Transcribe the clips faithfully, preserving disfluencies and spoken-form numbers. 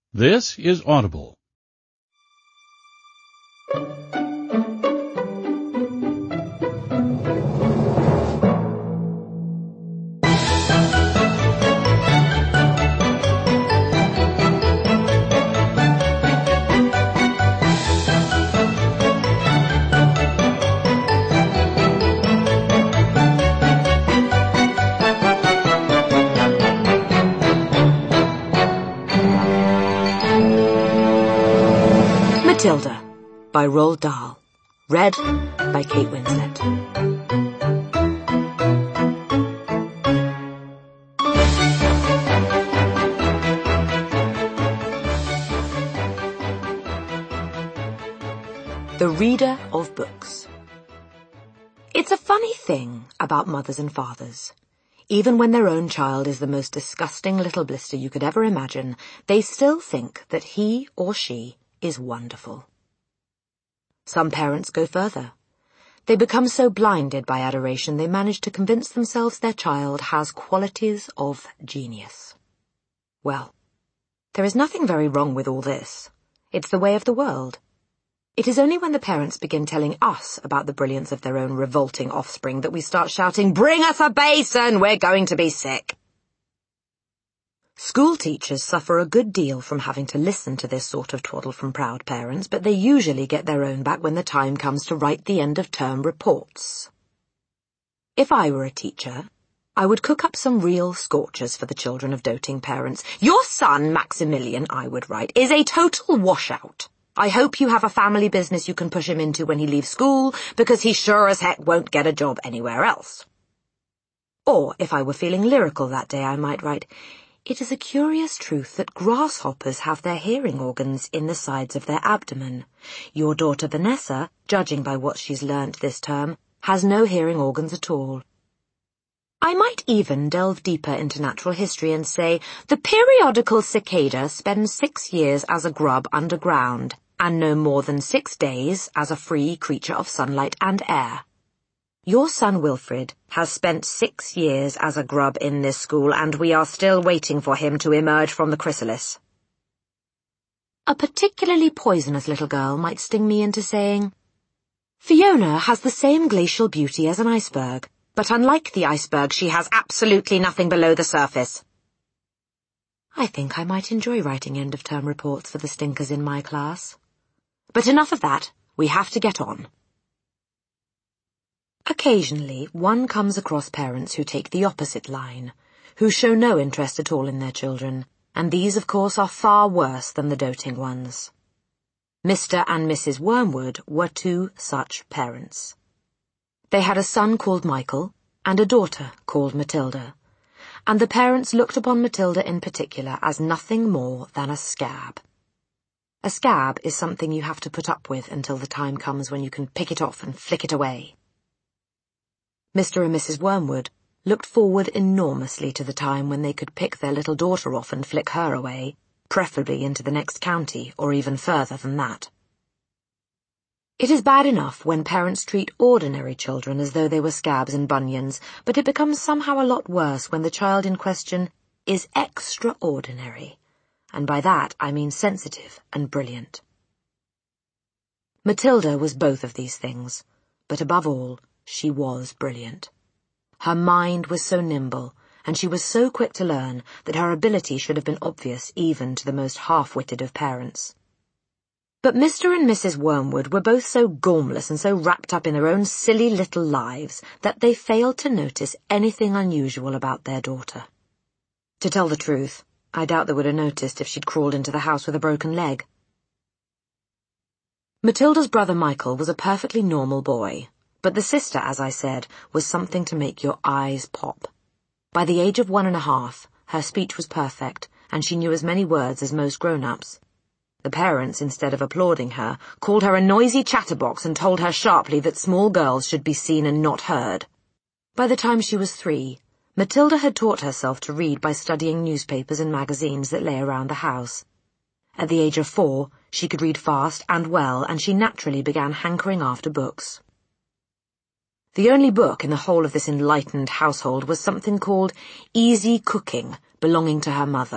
This is Audible. Matilda by Roald Dahl. Read by Kate Winslet. The Reader of Books. It's a funny thing about mothers and fathers. Even when their own child is the most disgusting little blister you could ever imagine, they still think that he or she is wonderful. Some parents go further. They become so blinded by adoration they manage to convince themselves their child has qualities of genius. Well, there is nothing very wrong with all this. It's the way of the world. It is only when the parents begin telling us about the brilliance of their own revolting offspring that we start shouting, "Bring us a basin! We're going to be sick!" School teachers suffer a good deal from having to listen to this sort of twaddle from proud parents, but they usually get their own back when the time comes to write the end-of-term reports. If I were a teacher, I would cook up some real scorchers for the children of doting parents. "Your son, Maximilian," I would write, "is a total washout. I hope you have a family business you can push him into when he leaves school, because he sure as heck won't get a job anywhere else." Or, if I were feeling lyrical that day, I might write, "It is a curious truth that grasshoppers have their hearing organs in the sides of their abdomen. Your daughter Vanessa, judging by what she's learnt this term, has no hearing organs at all." I might even delve deeper into natural history and say, "The periodical cicada spends six years as a grub underground, and no more than six days as a free creature of sunlight and air. Your son Wilfred has spent six years as a grub in this school, and we are still waiting for him to emerge from the chrysalis." A particularly poisonous little girl might sting me into saying, "Fiona has the same glacial beauty as an iceberg, but unlike the iceberg, she has absolutely nothing below the surface." I think I might enjoy writing end-of-term reports for the stinkers in my class. But enough of that. We have to get on. Occasionally, one comes across parents who take the opposite line, who show no interest at all in their children, and these, of course, are far worse than the doting ones. Mister and Missus Wormwood were two such parents. They had a son called Michael and a daughter called Matilda, and the parents looked upon Matilda in particular as nothing more than a scab. A scab is something you have to put up with until the time comes when you can pick it off and flick it away. Mister and Missus Wormwood looked forward enormously to the time when they could pick their little daughter off and flick her away, preferably into the next county, or even further than that. It is bad enough when parents treat ordinary children as though they were scabs and bunions, but it becomes somehow a lot worse when the child in question is extraordinary, and by that I mean sensitive and brilliant. Matilda was both of these things, but above all, she was brilliant. Her mind was so nimble, and she was so quick to learn that her ability should have been obvious even to the most half-witted of parents. But Mister and Missus Wormwood were both so gormless and so wrapped up in their own silly little lives that they failed to notice anything unusual about their daughter. To tell the truth, I doubt they would have noticed if she'd crawled into the house with a broken leg. Matilda's brother Michael was a perfectly normal boy, but the sister, as I said, was something to make your eyes pop. By the age of one and a half, her speech was perfect, and she knew as many words as most grown-ups. The parents, instead of applauding her, called her a noisy chatterbox and told her sharply that small girls should be seen and not heard. By the time she was three, Matilda had taught herself to read by studying newspapers and magazines that lay around the house. At the age of four, she could read fast and well, and she naturally began hankering after books. The only book in the whole of this enlightened household was something called Easy Cooking, belonging to her mother,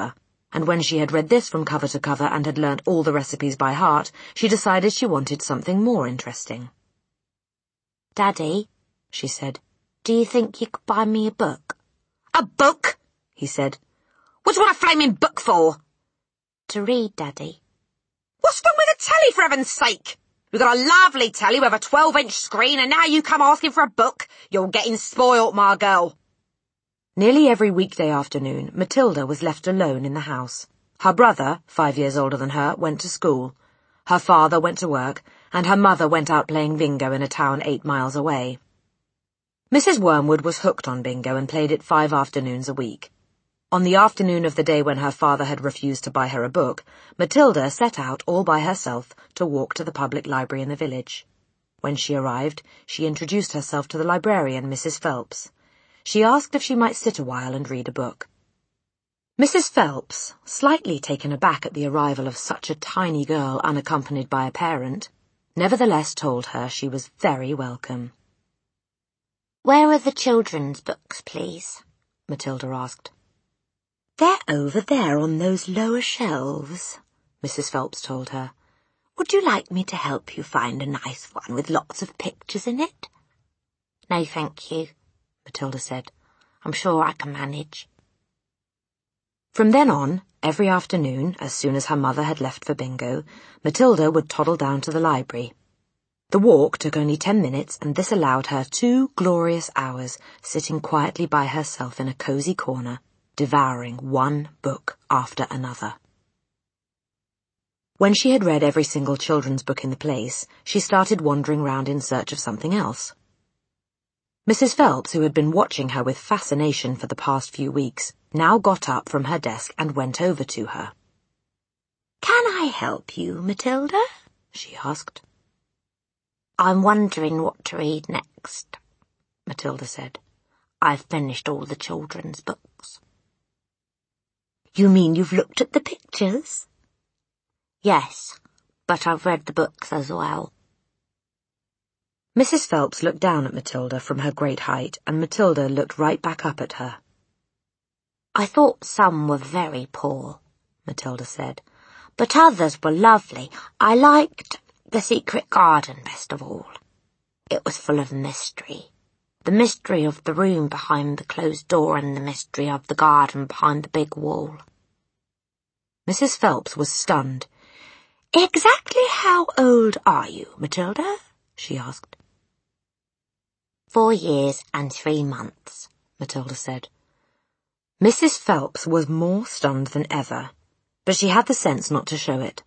and when she had read this from cover to cover and had learnt all the recipes by heart, she decided she wanted something more interesting. "Daddy," she said, "do you think you could buy me a book?" "A book?" he said. "What do you want a flaming book for?" "To read, Daddy." "What's wrong with the telly, for heaven's sake? We've got a lovely telly with a twelve-inch screen, and now you come asking for a book? You're getting spoilt, my girl." Nearly every weekday afternoon, Matilda was left alone in the house. Her brother, five years older than her, went to school. Her father went to work, and her mother went out playing bingo in a town eight miles away. Missus Wormwood was hooked on bingo and played it five afternoons a week. On the afternoon of the day when her father had refused to buy her a book, Matilda set out all by herself to walk to the public library in the village. When she arrived, she introduced herself to the librarian, Missus Phelps. She asked if she might sit a while and read a book. Missus Phelps, slightly taken aback at the arrival of such a tiny girl unaccompanied by a parent, nevertheless told her she was very welcome. "Where are the children's books, please?" Matilda asked. "They're over there on those lower shelves," Missus Phelps told her. "Would you like me to help you find a nice one with lots of pictures in it?" "No, thank you," Matilda said. "I'm sure I can manage." From then on, every afternoon, as soon as her mother had left for bingo, Matilda would toddle down to the library. The walk took only ten minutes, and this allowed her two glorious hours sitting quietly by herself in a cosy corner, devouring one book after another. When she had read every single children's book in the place, she started wandering round in search of something else. Missus Phelps, who had been watching her with fascination for the past few weeks, now got up from her desk and went over to her. "Can I help you, Matilda?" she asked. "I'm wondering what to read next," Matilda said. "I've finished all the children's books." "You mean you've looked at the pictures?" "Yes, but I've read the books as well." Missus Phelps looked down at Matilda from her great height, and Matilda looked right back up at her. "I thought some were very poor," Matilda said, "but others were lovely. I liked The Secret Garden best of all. It was full of mystery. The mystery of the room behind the closed door and the mystery of the garden behind the big wall." Missus Phelps was stunned. "Exactly how old are you, Matilda?" she asked. Four years and three months, Matilda said. Missus Phelps was more stunned than ever, but she had the sense not to show it.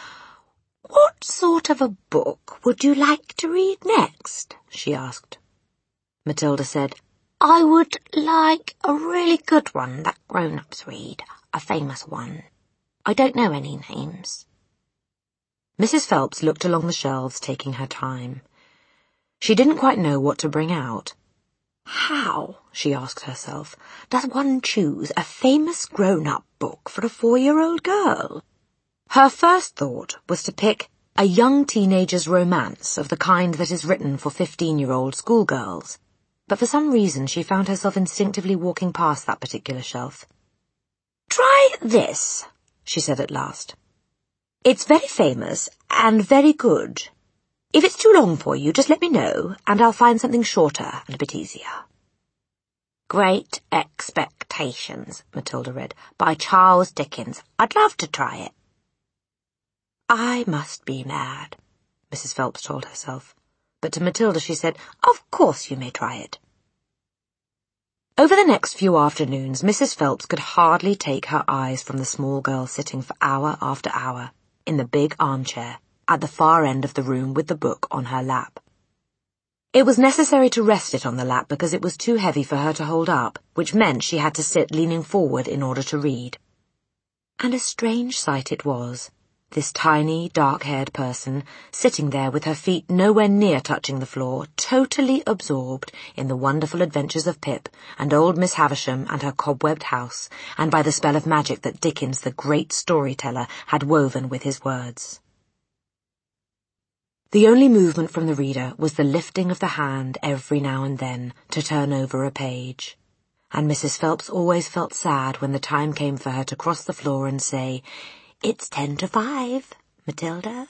"What sort of a book would you like to read next?" she asked. Matilda said, "I would like a really good one that grown-ups read, a famous one. I don't know any names." Missus Phelps looked along the shelves, taking her time. She didn't quite know what to bring out. "How," she asked herself, "does one choose a famous grown-up book for a four-year-old girl?" Her first thought was to pick a young teenager's romance of the kind that is written for fifteen-year-old schoolgirls, but for some reason she found herself instinctively walking past that particular shelf. "Try this," she said at last. "It's very famous and very good. If it's too long for you, just let me know, and I'll find something shorter and a bit easier." Great Expectations, Matilda read, by Charles Dickens. I'd love to try it. "I must be mad," Missus Phelps told herself. But to Matilda she said, "Of course you may try it." Over the next few afternoons, Missus Phelps could hardly take her eyes from the small girl sitting for hour after hour in the big armchair at the far end of the room with the book on her lap. It was necessary to rest it on the lap because it was too heavy for her to hold up, which meant she had to sit leaning forward in order to read. And a strange sight it was, this tiny, dark-haired person sitting there with her feet nowhere near touching the floor, totally absorbed in the wonderful adventures of Pip and old Miss Havisham and her cobwebbed house, and by the spell of magic that Dickens, the great storyteller, had woven with his words. The only movement from the reader was the lifting of the hand every now and then to turn over a page, and Missus Phelps always felt sad when the time came for her to cross the floor and say, "It's ten to five, Matilda."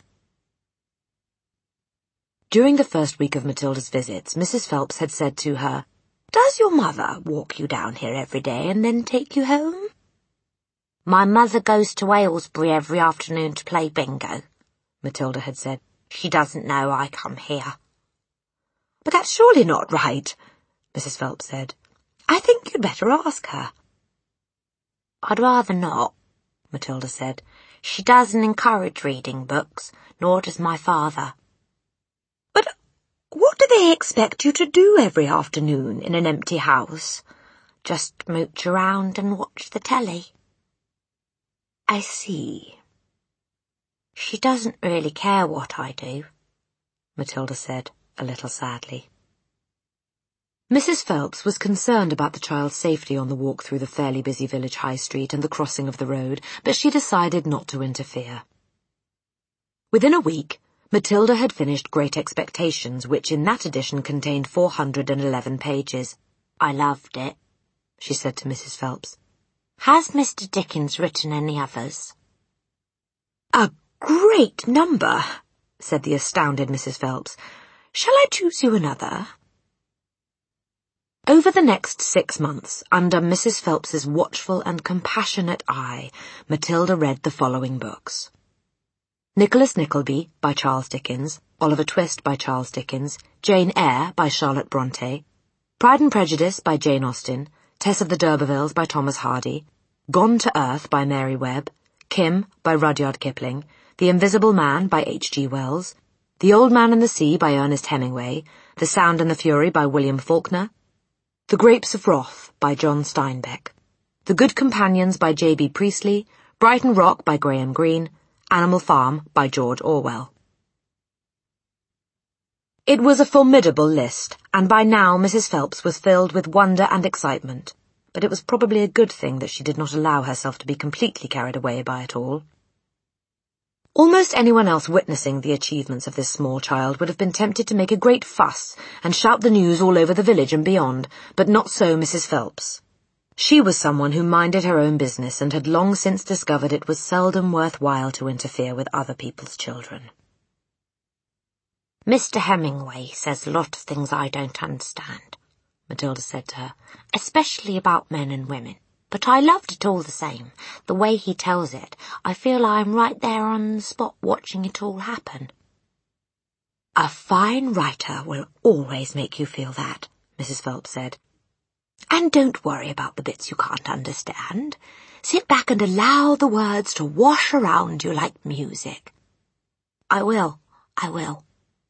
During the first week of Matilda's visits, Missus Phelps had said to her, "Does your mother walk you down here every day and then take you home?" "My mother goes to Aylesbury every afternoon to play bingo," Matilda had said. "She doesn't know I come here." "But that's surely not right," Missus Phelps said. "I think you'd better ask her." "I'd rather not," Matilda said. "She doesn't encourage reading books, nor does my father." "But what do they expect you to do every afternoon in an empty house?" "Just mooch around and watch the telly." "I see." "She doesn't really care what I do," Matilda said, a little sadly. Missus Phelps was concerned about the child's safety on the walk through the fairly busy village high street and the crossing of the road, but she decided not to interfere. Within a week, Matilda had finished Great Expectations, which in that edition contained four hundred eleven pages. "I loved it," she said to Missus Phelps. "Has Mister Dickens written any others?" "A great number," said the astounded Missus Phelps. "Shall I choose you another?" Over the next six months, under Missus Phelps's watchful and compassionate eye, Matilda read the following books: Nicholas Nickleby by Charles Dickens, Oliver Twist by Charles Dickens, Jane Eyre by Charlotte Bronte, Pride and Prejudice by Jane Austen, Tess of the D'Urbervilles by Thomas Hardy, Gone to Earth by Mary Webb, Kim by Rudyard Kipling, The Invisible Man by H G Wells, The Old Man and the Sea by Ernest Hemingway, The Sound and the Fury by William Faulkner, The Grapes of Wrath by John Steinbeck, The Good Companions by J B Priestley, Brighton Rock by Graham Greene, Animal Farm by George Orwell. It was a formidable list, and by now Missus Phelps was filled with wonder and excitement, but it was probably a good thing that she did not allow herself to be completely carried away by it all. Almost anyone else witnessing the achievements of this small child would have been tempted to make a great fuss and shout the news all over the village and beyond, but not so Missus Phelps. She was someone who minded her own business and had long since discovered it was seldom worthwhile to interfere with other people's children. "Mister Hemingway says a lot of things I don't understand," Matilda said to her, "especially about men and women. But I loved it all the same. The way he tells it, I feel I'm right there on the spot watching it all happen." "A fine writer will always make you feel that," Missus Phelps said. "And don't worry about the bits you can't understand. Sit back and allow the words to wash around you like music." "I will, I will."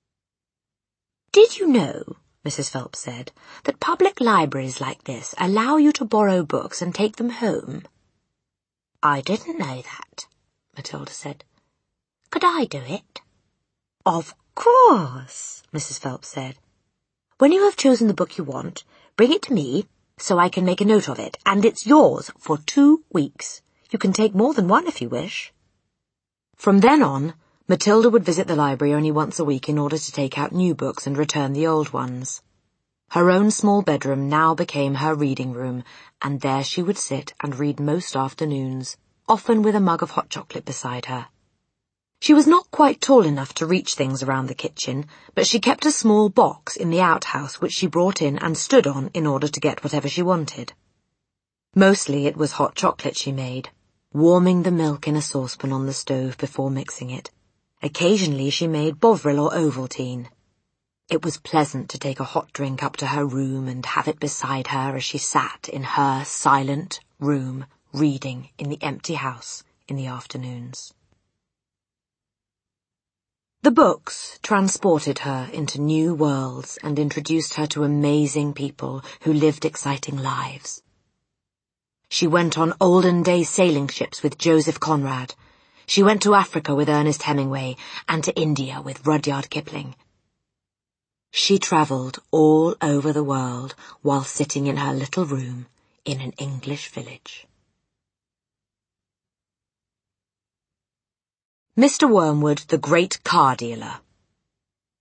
"Did you know," Missus Phelps said, "that public libraries like this allow you to borrow books and take them home?" "I didn't know that," Matilda said. "Could I do it?" "Of course," Missus Phelps said. "When you have chosen the book you want, bring it to me, so I can make a note of it, and it's yours for two weeks. You can take more than one if you wish." From then on, Matilda would visit the library only once a week in order to take out new books and return the old ones. Her own small bedroom now became her reading room, and there she would sit and read most afternoons, often with a mug of hot chocolate beside her. She was not quite tall enough to reach things around the kitchen, but she kept a small box in the outhouse which she brought in and stood on in order to get whatever she wanted. Mostly it was hot chocolate she made, warming the milk in a saucepan on the stove before mixing it. Occasionally she made Bovril or Ovaltine. It was pleasant to take a hot drink up to her room and have it beside her as she sat in her silent room reading in the empty house in the afternoons. The books transported her into new worlds and introduced her to amazing people who lived exciting lives. She went on olden-day sailing ships with Joseph Conrad. She went to Africa with Ernest Hemingway and to India with Rudyard Kipling. She travelled all over the world while sitting in her little room in an English village. Mister Wormwood, the Great Car Dealer.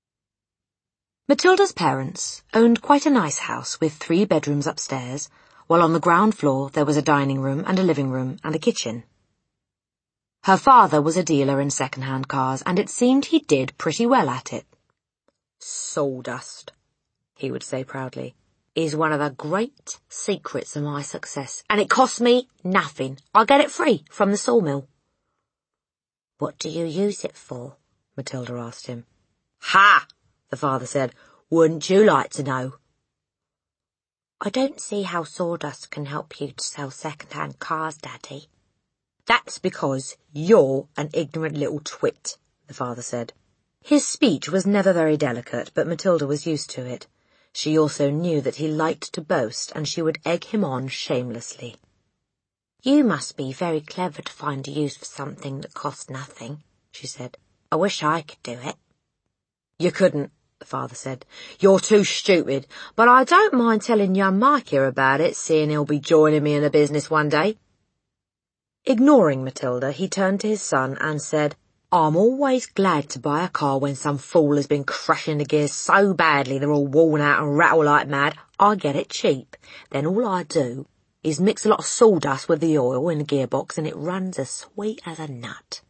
Matilda's parents owned quite a nice house with three bedrooms upstairs, while on the ground floor there was a dining room and a living room and a kitchen. Her father was a dealer in second-hand cars, and it seemed he did pretty well at it. "Sawdust," he would say proudly, "is one of the great secrets of my success, and it costs me nothing. I get it free from the sawmill." "What do you use it for?" Matilda asked him. "Ha!" the father said. "Wouldn't you like to know?" "I don't see how sawdust can help you to sell second-hand cars, Daddy." "That's because you're an ignorant little twit," the father said. His speech was never very delicate, but Matilda was used to it. She also knew that he liked to boast, and she would egg him on shamelessly. "You must be very clever to find a use for something that costs nothing," she said. "I wish I could do it." "You couldn't," the father said. "You're too stupid, but I don't mind telling young Mike here about it, seeing he'll be joining me in the business one day." Ignoring Matilda, he turned to his son and said, "I'm always glad to buy a car when some fool has been crashing the gears so badly they're all worn out and rattle like mad. I get it cheap. Then all I do is mix a lot of sawdust with the oil in the gearbox and it runs as sweet as a nut."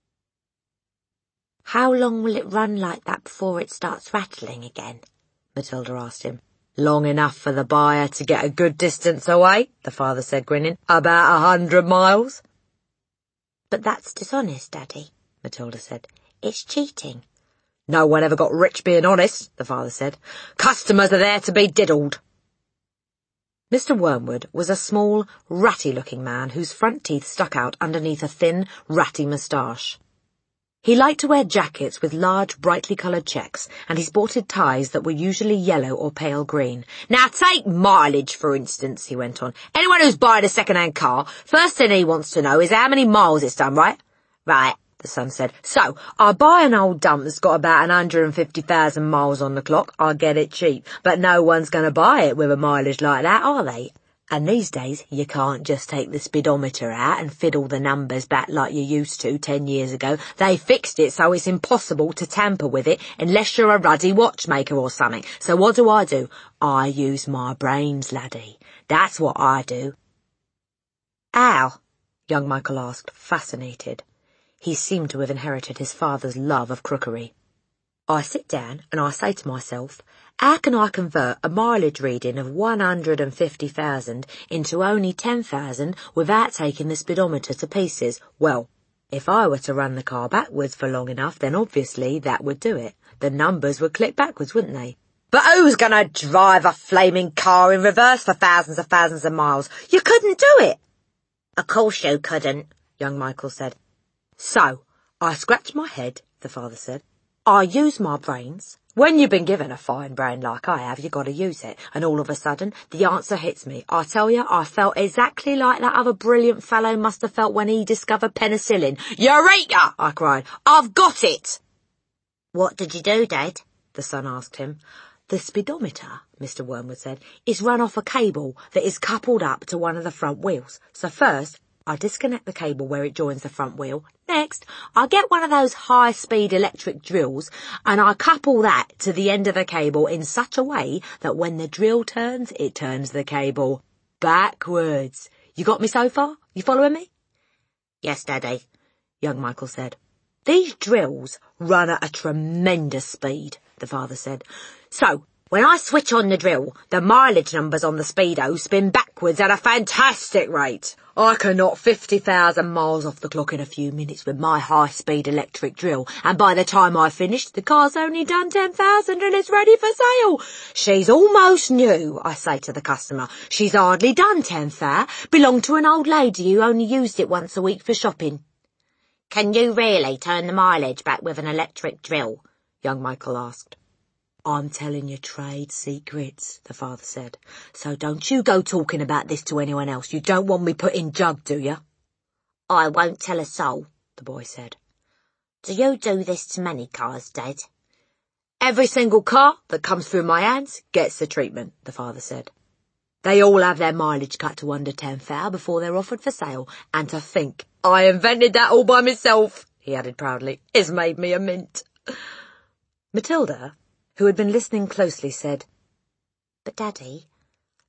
"How long will it run like that before it starts rattling again?" Matilda asked him. "Long enough for the buyer to get a good distance away," the father said, grinning. "About a hundred miles." "But that's dishonest, Daddy," Matilda said. "It's cheating." "No one ever got rich being honest," the father said. "Customers are there to be diddled." Mister Wormwood was a small, ratty-looking man whose front teeth stuck out underneath a thin, ratty moustache. He liked to wear jackets with large, brightly coloured checks, and he sported ties that were usually yellow or pale green. "Now take mileage, for instance," he went on. "Anyone who's buying a second-hand car, first thing he wants to know is how many miles it's done, right?" "Right," the son said. "So, I buy an old dump that's got about one hundred fifty thousand miles on the clock. I get it cheap, but no one's going to buy it with a mileage like that, are they? And these days, you can't just take the speedometer out and fiddle the numbers back like you used to ten years ago. They fixed it so it's impossible to tamper with it unless you're a ruddy watchmaker or something. So what do I do? I use my brains, laddie. That's what I do." "How?" young Michael asked, fascinated. He seemed to have inherited his father's love of crookery. "I sit down and I say to myself, how can I convert a mileage reading of one hundred fifty thousand into only ten thousand without taking the speedometer to pieces? Well, if I were to run the car backwards for long enough, then obviously that would do it. The numbers would click backwards, wouldn't they?" "But who's going to drive a flaming car in reverse for thousands of thousands of miles? You couldn't do it." "Of course you couldn't," young Michael said. "So, I scratch my head," the father said. "I use my brains. When you've been given a fine brain like I have, you've got to use it. And all of a sudden, the answer hits me. I tell you, I felt exactly like that other brilliant fellow must have felt when he discovered penicillin. Eureka! I cried. I've got it! "What did you do, Dad?" the son asked him. "The speedometer," Mister Wormwood said, "is run off a cable that is coupled up to one of the front wheels. So first, I disconnect the cable where it joins the front wheel. Next, I get one of those high-speed electric drills and I couple that to the end of the cable in such a way that when the drill turns, it turns the cable backwards. You got me so far? You following me?" "Yes, Daddy," young Michael said. "These drills run at a tremendous speed," the father said. "So, when I switch on the drill, the mileage numbers on the speedo spin backwards at a fantastic rate. I can knock fifty thousand miles off the clock in a few minutes with my high-speed electric drill, and by the time I've finished, the car's only done ten thousand and it's ready for sale. She's almost new," I say to the customer. "She's hardly done ten thou. Belonged to an old lady who only used it once a week for shopping." "Can you really turn the mileage back with an electric drill?" young Michael asked. "I'm telling you trade secrets," the father said. "So don't you go talking about this to anyone else. You don't want me put in jug, do you?" "I won't tell a soul," the boy said. "Do you do this to many cars, Dad?" "Every single car that comes through my hands gets the treatment," the father said. "They all have their mileage cut to under ten thou before they're offered for sale. And to think I invented that all by myself," he added proudly. "It's made me a mint." Matilda, who had been listening closely, said, "But, Daddy,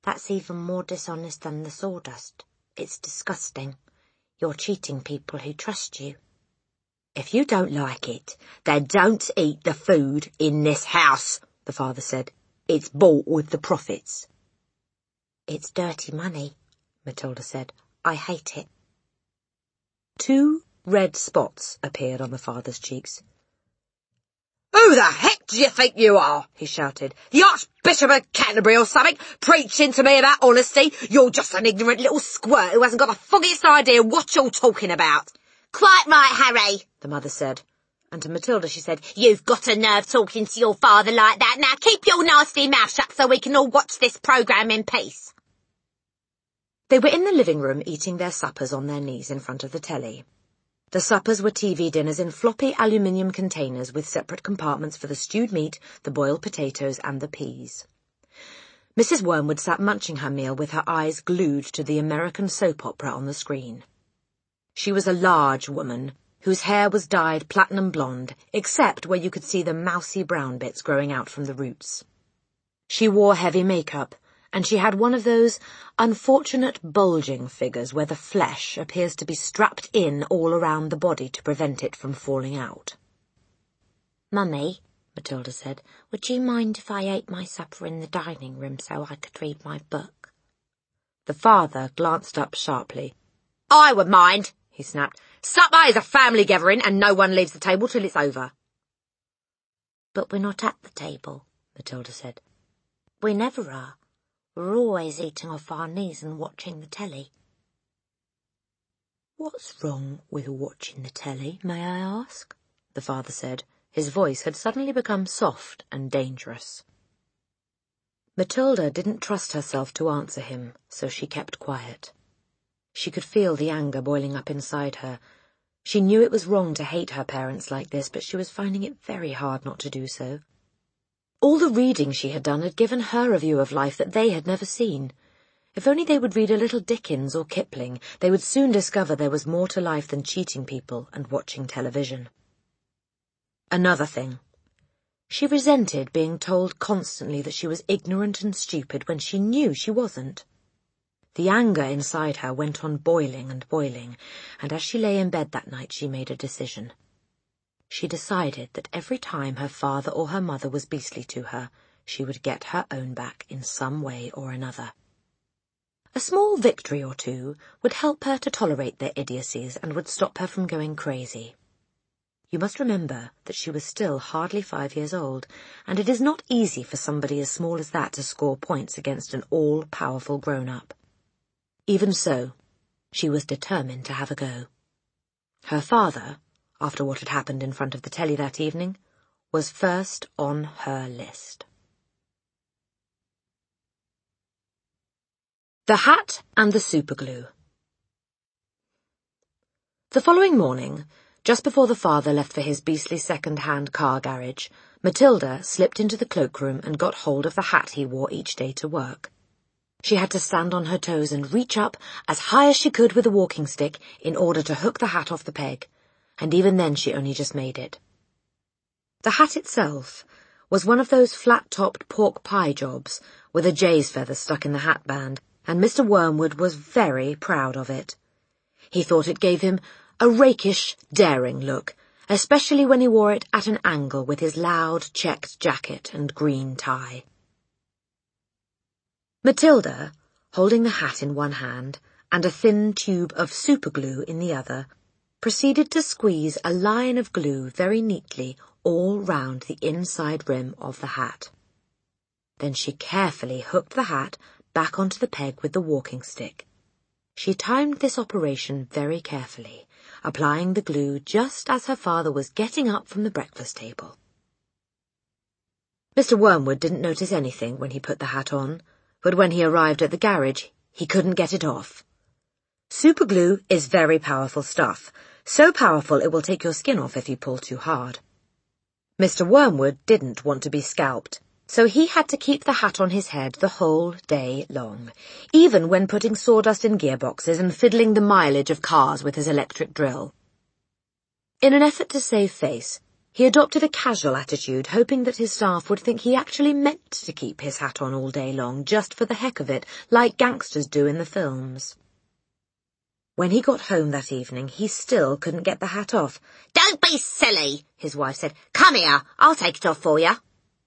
That's even more dishonest than the sawdust. It's disgusting. You're cheating people who trust you. If you don't like it, then don't eat the food in this house, the father said. It's bought with the profits. It's dirty money, Matilda said. I hate it. Two red spots appeared on the father's cheeks. Who the heck do you think you are? He shouted. The Archbishop of Canterbury or something, preaching to me about honesty. You're just an ignorant little squirt who hasn't got the foggiest idea what you're talking about. Quite right, Harry, the mother said. And to Matilda she said, You've got a nerve talking to your father like that. Now keep your nasty mouth shut so we can all watch this programme in peace. They were in the living room eating their suppers on their knees in front of the telly. The suppers were T V dinners in floppy aluminium containers with separate compartments for the stewed meat, the boiled potatoes and the peas. Missus Wormwood sat munching her meal with her eyes glued to the American soap opera on the screen. She was a large woman, whose hair was dyed platinum blonde, except where you could see the mousy brown bits growing out from the roots. She wore heavy makeup, and she had one of those unfortunate bulging figures where the flesh appears to be strapped in all around the body to prevent it from falling out. Mummy, Matilda said, would you mind if I ate my supper in the dining room so I could read my book? The father glanced up sharply. I would mind, he snapped. Supper is a family gathering and no one leaves the table till it's over. But we're not at the table, Matilda said. We never are. We're always eating off our knees and watching the telly. What's wrong with watching the telly, may I ask? The father said. His voice had suddenly become soft and dangerous. Matilda didn't trust herself to answer him, so she kept quiet. She could feel the anger boiling up inside her. She knew it was wrong to hate her parents like this, but she was finding it very hard not to do so. All the reading she had done had given her a view of life that they had never seen. If only they would read a little Dickens or Kipling, they would soon discover there was more to life than cheating people and watching television. Another thing. She resented being told constantly that she was ignorant and stupid when she knew she wasn't. The anger inside her went on boiling and boiling, and as she lay in bed that night she made a decision. She decided that every time her father or her mother was beastly to her, she would get her own back in some way or another. A small victory or two would help her to tolerate their idiocies and would stop her from going crazy. You must remember that she was still hardly five years old, and it is not easy for somebody as small as that to score points against an all-powerful grown-up. Even so, she was determined to have a go. Her father, after what had happened in front of the telly that evening, was first on her list. The Hat and the Superglue. The following morning, just before the father left for his beastly second-hand car garage, Matilda slipped into the cloakroom and got hold of the hat he wore each day to work. She had to stand on her toes and reach up as high as she could with a walking stick in order to hook the hat off the peg, and even then she only just made it. The hat itself was one of those flat-topped pork pie jobs with a jay's feather stuck in the hat band, and Mister Wormwood was very proud of it. He thought it gave him a rakish, daring look, especially when he wore it at an angle with his loud checked jacket and green tie. Matilda, holding the hat in one hand and a thin tube of superglue in the other, proceeded to squeeze a line of glue very neatly all round the inside rim of the hat. Then she carefully hooked the hat back onto the peg with the walking stick. She timed this operation very carefully, applying the glue just as her father was getting up from the breakfast table. Mister Wormwood didn't notice anything when he put the hat on, but when he arrived at the garage, he couldn't get it off. Superglue is very powerful stuff, so powerful it will take your skin off if you pull too hard. Mister Wormwood didn't want to be scalped, so he had to keep the hat on his head the whole day long, even when putting sawdust in gearboxes and fiddling the mileage of cars with his electric drill. In an effort to save face, He adopted a casual attitude, hoping that his staff would think he actually meant to keep his hat on all day long, just for the heck of it, like gangsters do in the films. When he got home that evening, he still couldn't get the hat off. "Don't be silly," his wife said. "Come here, I'll take it off for you."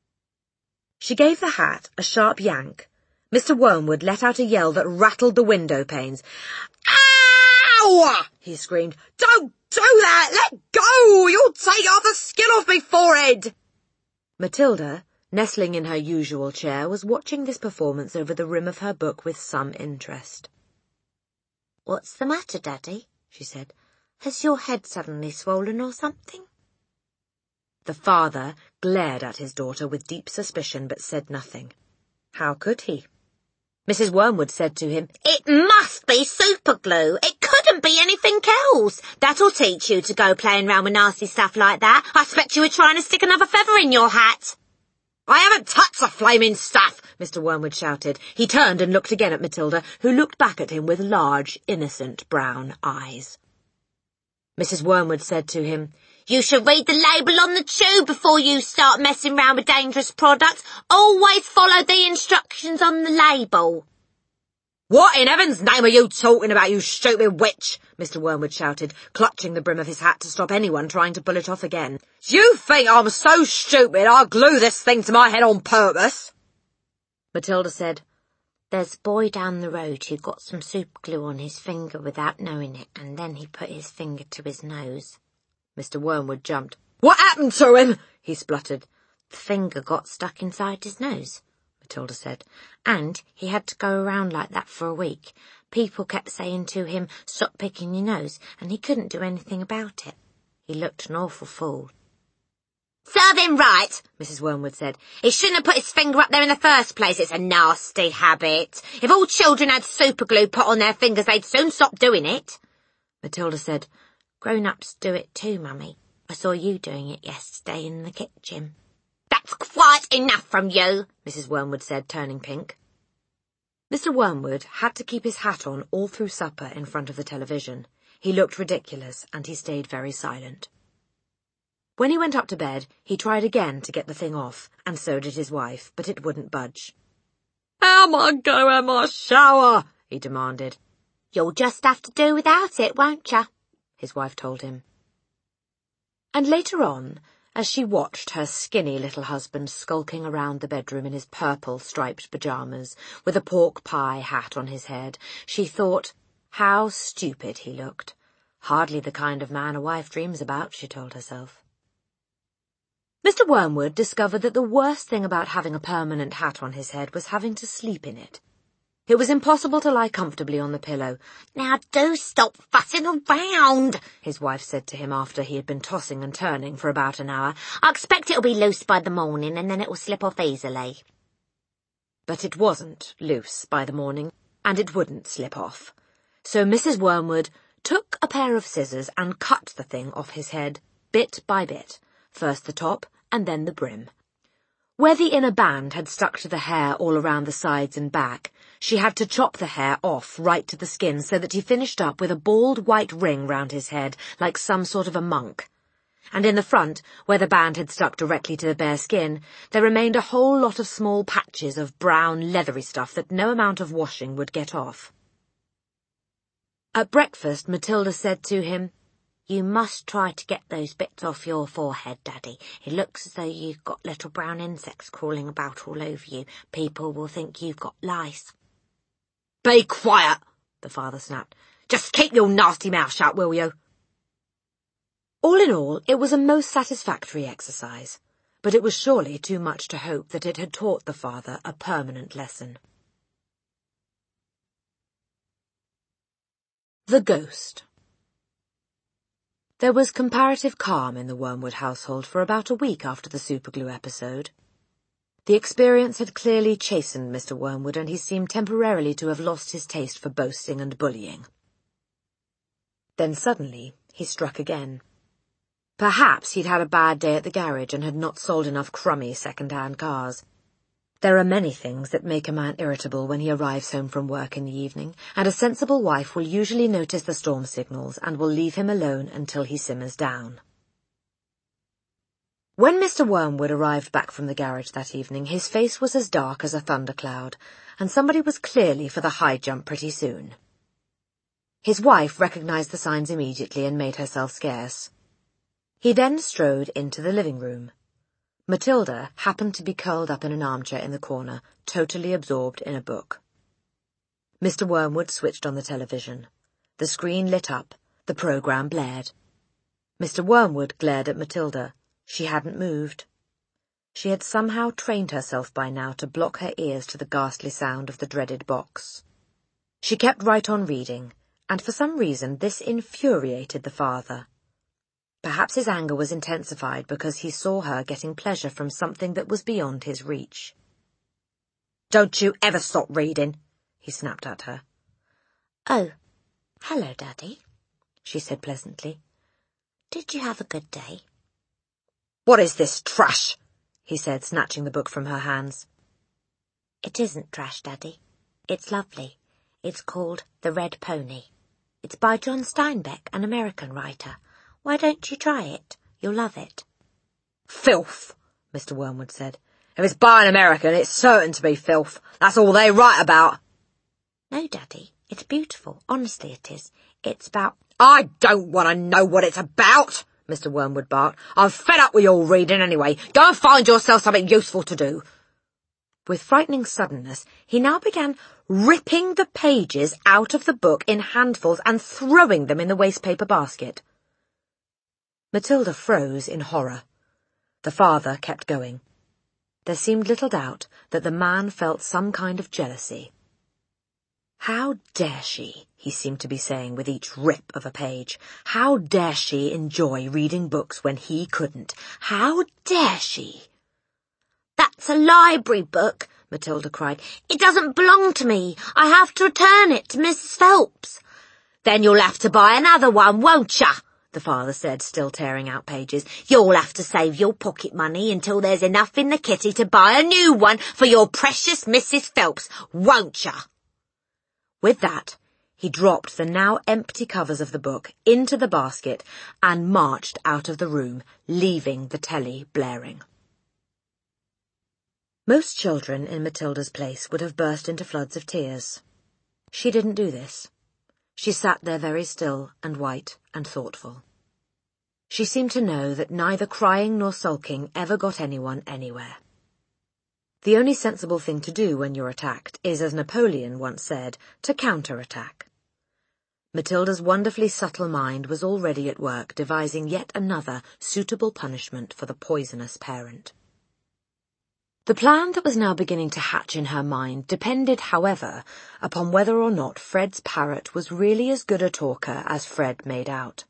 She gave the hat a sharp yank. Mister Wormwood let out a yell that rattled the window panes. "Ow!" he screamed. "Don't do that! Let go! You'll take half the skin off my forehead!" Matilda, nestling in her usual chair, was watching this performance over the rim of her book with some interest. "What's the matter, Daddy?" she said. "Has your head suddenly swollen or something?" The father glared at his daughter with deep suspicion, but said nothing. How could he? Missus Wormwood said to him, "It must be superglue. It couldn't be anything else. That'll teach you to go playing round with nasty stuff like that. I expect you were trying to stick another feather in your hat." "I haven't touched the flaming stuff," Mister Wormwood shouted. He turned and looked again at Matilda, who looked back at him with large, innocent brown eyes. Missus Wormwood said to him, "You should read the label on the tube before you start messing round with dangerous products. Always follow the instructions on the label." "What in heaven's name are you talking about, you stupid witch?" Mister Wormwood shouted, clutching the brim of his hat to stop anyone trying to pull it off again. "Do you think I'm so stupid I'll glue this thing to my head on purpose?" Matilda said, "There's a boy down the road who got some superglue on his finger without knowing it, and then he put his finger to his nose." Mister Wormwood jumped. "What happened to him?" he spluttered. "The finger got stuck inside his nose," Matilda said, "and he had to go around like that for a week. People kept saying to him, 'Stop picking your nose,' and he couldn't do anything about it. He looked an awful fool." "Serve him right," Missus Wormwood said. "He shouldn't have put his finger up there in the first place. It's a nasty habit. If all children had superglue put on their fingers, they'd soon stop doing it." Matilda said, "Grown-ups do it too, Mummy. I saw you doing it yesterday in the kitchen." "That's quite enough from you," Missus Wormwood said, turning pink. Mister Wormwood had to keep his hat on all through supper in front of the television. He looked ridiculous, and he stayed very silent. When he went up to bed, he tried again to get the thing off, and so did his wife, but it wouldn't budge. "How am I going to have my shower?" he demanded. "You'll just have to do without it, won't you?" his wife told him. And later on, as she watched her skinny little husband skulking around the bedroom in his purple striped pyjamas, with a pork pie hat on his head, she thought, how stupid he looked. Hardly the kind of man a wife dreams about, she told herself. Mister Wormwood discovered that the worst thing about having a permanent hat on his head was having to sleep in it. It was impossible to lie comfortably on the pillow. "Now do stop fussing around," his wife said to him after he had been tossing and turning for about an hour. "I expect it'll be loose by the morning, and then it will slip off easily." But it wasn't loose by the morning, and it wouldn't slip off. So Missus Wormwood took a pair of scissors and cut the thing off his head, bit by bit, first the top and then the brim. Where the inner band had stuck to the hair all around the sides and back, she had to chop the hair off right to the skin so that he finished up with a bald white ring round his head, like some sort of a monk. And in the front, where the band had stuck directly to the bare skin, there remained a whole lot of small patches of brown, leathery stuff that no amount of washing would get off. At breakfast, Matilda said to him, "You must try to get those bits off your forehead, Daddy. It looks as though you've got little brown insects crawling about all over you. People will think you've got lice." "Be quiet," the father snapped. "Just keep your nasty mouth shut, will you?" All in all, it was a most satisfactory exercise, but it was surely too much to hope that it had taught the father a permanent lesson. The Ghost. There was comparative calm in the Wormwood household for about a week after the superglue episode. The experience had clearly chastened Mister Wormwood, and he seemed temporarily to have lost his taste for boasting and bullying. Then suddenly he struck again. Perhaps he'd had a bad day at the garage and had not sold enough crummy second-hand cars. There are many things that make a man irritable when he arrives home from work in the evening, and a sensible wife will usually notice the storm signals and will leave him alone until he simmers down. When Mister Wormwood arrived back from the garage that evening, his face was as dark as a thundercloud, and somebody was clearly for the high jump pretty soon. His wife recognised the signs immediately and made herself scarce. He then strode into the living room. Matilda happened to be curled up in an armchair in the corner, totally absorbed in a book. Mister Wormwood switched on the television. The screen lit up. The programme blared. Mister Wormwood glared at Matilda. She hadn't moved. She had somehow trained herself by now to block her ears to the ghastly sound of the dreaded box. She kept right on reading, and for some reason this infuriated the father. Perhaps his anger was intensified because he saw her getting pleasure from something that was beyond his reach. "Don't you ever stop reading," he snapped at her. "Oh, hello, Daddy," she said pleasantly. "Did you have a good day?" "What is this trash?" he said, snatching the book from her hands. "It isn't trash, Daddy. It's lovely. It's called The Red Pony. It's by John Steinbeck, an American writer. Why don't you try it? You'll love it." "Filth," Mister Wormwood said. "If it's by an American, it's certain to be filth. That's all they write about." "No, Daddy. It's beautiful. Honestly, it is. It's about—" "I don't want to know what it's about," Mister Wormwood barked. "I'm fed up with your reading anyway. Go and find yourself something useful to do." With frightening suddenness, he now began ripping the pages out of the book in handfuls and throwing them in the wastepaper basket. Matilda froze in horror. The father kept going. There seemed little doubt that the man felt some kind of jealousy. "How dare she," he seemed to be saying with each rip of a page. "How dare she enjoy reading books when he couldn't? How dare she?" "That's a library book," Matilda cried. "It doesn't belong to me. I have to return it to Missus Phelps." "Then you'll have to buy another one, won't ya?" the father said, still tearing out pages. "You'll have to save your pocket money until there's enough in the kitty to buy a new one for your precious Missus Phelps, won't ya?" With that, he dropped the now empty covers of the book into the basket and marched out of the room, leaving the telly blaring. Most children in Matilda's place would have burst into floods of tears. She didn't do this. She sat there very still and white and thoughtful. She seemed to know that neither crying nor sulking ever got anyone anywhere. The only sensible thing to do when you're attacked is, as Napoleon once said, to counter-attack. Matilda's wonderfully subtle mind was already at work devising yet another suitable punishment for the poisonous parent. The plan that was now beginning to hatch in her mind depended, however, upon whether or not Fred's parrot was really as good a talker as Fred made out.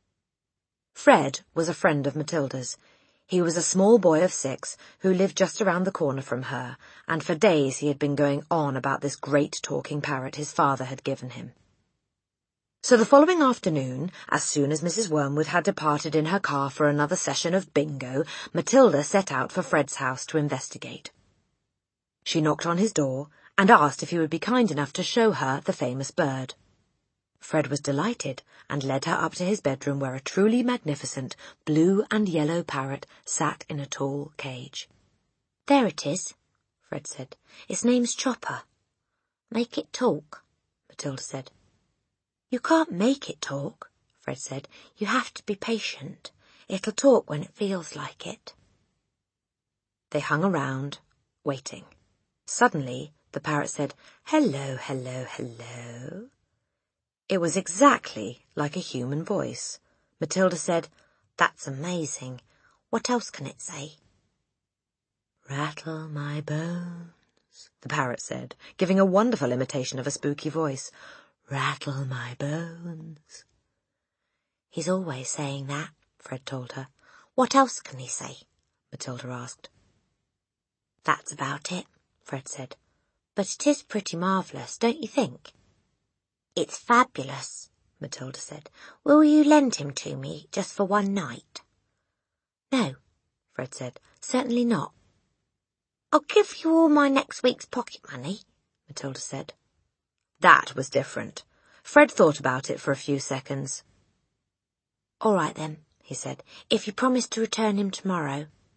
Fred was a friend of Matilda's. He was a small boy of six who lived just around the corner from her, and for days he had been going on about this great talking parrot his father had given him. So the following afternoon, as soon as Missus Wormwood had departed in her car for another session of bingo, Matilda set out for Fred's house to investigate. She knocked on his door and asked if he would be kind enough to show her the famous bird. Fred was delighted and led her up to his bedroom where a truly magnificent blue and yellow parrot sat in a tall cage. "There it is," Fred said. "Its name's Chopper." "Make it talk," Matilda said. "You can't make it talk," Fred said. "You have to be patient. It'll talk when it feels like it." They hung around, waiting. Suddenly, the parrot said, "Hello, hello, hello." It was exactly like a human voice. Matilda said, "That's amazing. What else can it say?" "Rattle my bones," the parrot said, giving a wonderful imitation of a spooky voice. "Rattle my bones." "He's always saying that," Fred told her. "What else can he say?" Matilda asked. "That's about it," Fred said. "But it is pretty marvellous, don't you think?" "It's fabulous," Matilda said. "Will you lend him to me just for one night?" "No," Fred said. "Certainly not." "I'll give you all my next week's pocket money," Matilda said. That was different. Fred thought about it for a few seconds. "All right then," he said, "if you promise to return him tomorrow."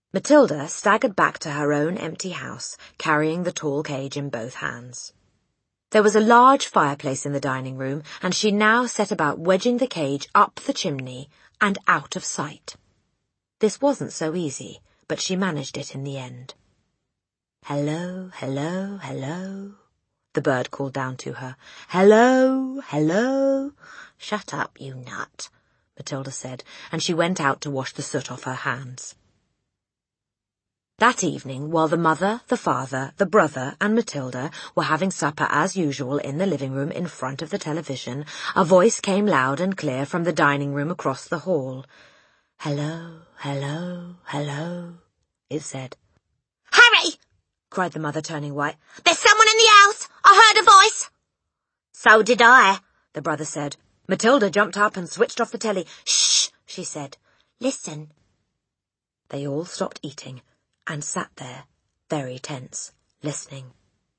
Matilda staggered back to her own empty house, carrying the tall cage in both hands. There was a large fireplace in the dining room, and she now set about wedging the cage up the chimney and out of sight. This wasn't so easy, but she managed it in the end. "Hello, hello, hello," the bird called down to her. "Hello, hello." "Shut up, you nut," Matilda said, and she went out to wash the soot off her hands. That evening, while the mother, the father, the brother, and Matilda were having supper as usual in the living room in front of the television, a voice came loud and clear from the dining room across the hall. "Hello, hello, hello," it said. "Harry!" cried the mother, turning white. "There's someone in the house! I heard a voice!" "So did I," the brother said. Matilda jumped up and switched off the telly. "Shh," she said. "Listen." They all stopped eating and sat there, very tense, listening.